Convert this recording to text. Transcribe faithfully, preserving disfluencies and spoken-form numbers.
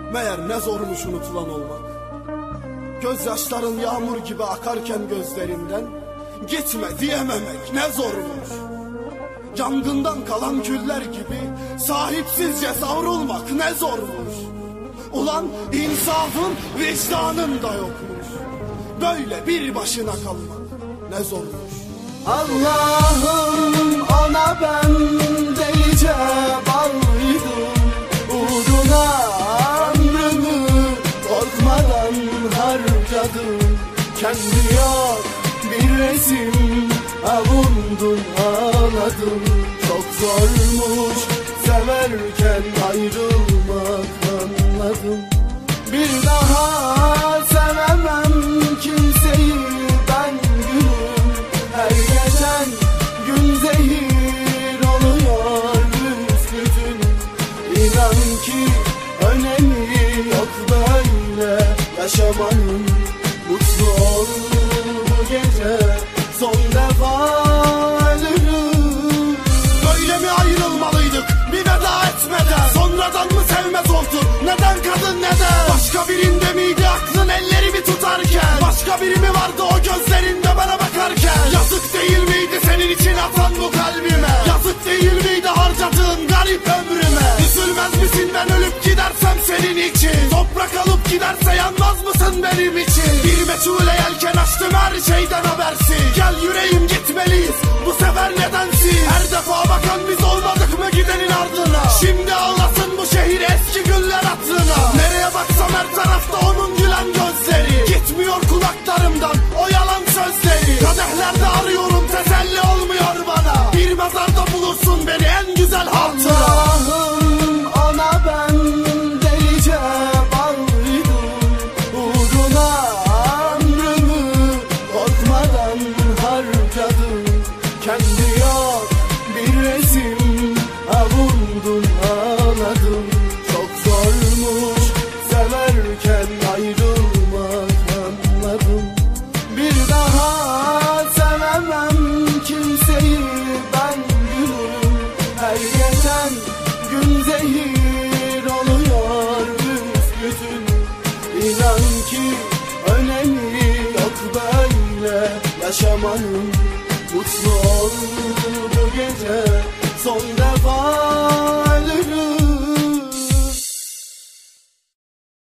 Meğer ne zormuş unutulan olmak. Gözyaşların yağmur gibi akarken gözlerinden gitme diyememek ne zormuş. Yangından kalan küller gibi sahipsizce savrulmak ne zormuş. Ulan insafın vicdanın da yokmuş. Böyle bir başına kalmak ne zormuş. Allah'ım ona ben delice bağlıydım. Uğruna ömrümü korkmadan harcadım. Kendi yok bir resim avundum ağladım. Çok zormuş severken ayrılmak anladım. Bir daha sevemem kimseyi ben gülüm. Her geçen gün zehir oluyor büsbütün. İnan ki önemi yok böyle yaşamanın. Mutlu ol bu gece son defa ölürüm. Böyle mi ayrılmalıydık bir veda etmeden? Sonradan mı sevmez oldun? Neden kadın neden? Başka birinde miydi aklın ellerimi tutarken? Başka biri mi vardı o gözlerinde bana bakarken? Yazık değil miydi senin için atan bu kalbime? Yazık değil miydi harcadığın garip ömrüme? Üzülmez misin ben ölüp gidersem senin için? Toprak alıp giderse yanmaz mısın benim için? Bir meçhule yelken açtım her şeyden habersiz. Gel yüreğim gitmeliyiz bu sefer nedensiz? Her defa bakan biz olmadık mı gidenin ardına? Şimdi ağlasın bu şehir eski günler hatırına. Nereye baksam her tarafta onun gülen gözleri. Gitmiyor kulaklarımdan o yalan sözleri. Kadehlerde arıyorum teselli olmuyor bana. Bir mezarda bulursun beni en güzel hatıra. Allah'ım ona ben delice bağlıydım. Uğruna ömrümü korkmadan harcadım. Kendi yok bir resim avundum ağladım. Çok zormuş severken ayrılmak anladım. Bir daha sevemem kimseyi ben gülüm. Her geçen gün zehir oluyor büsbütün. İnan ki önemi yok böyle yaşamanın. Mutlu ol bu gece son defa ölürüm.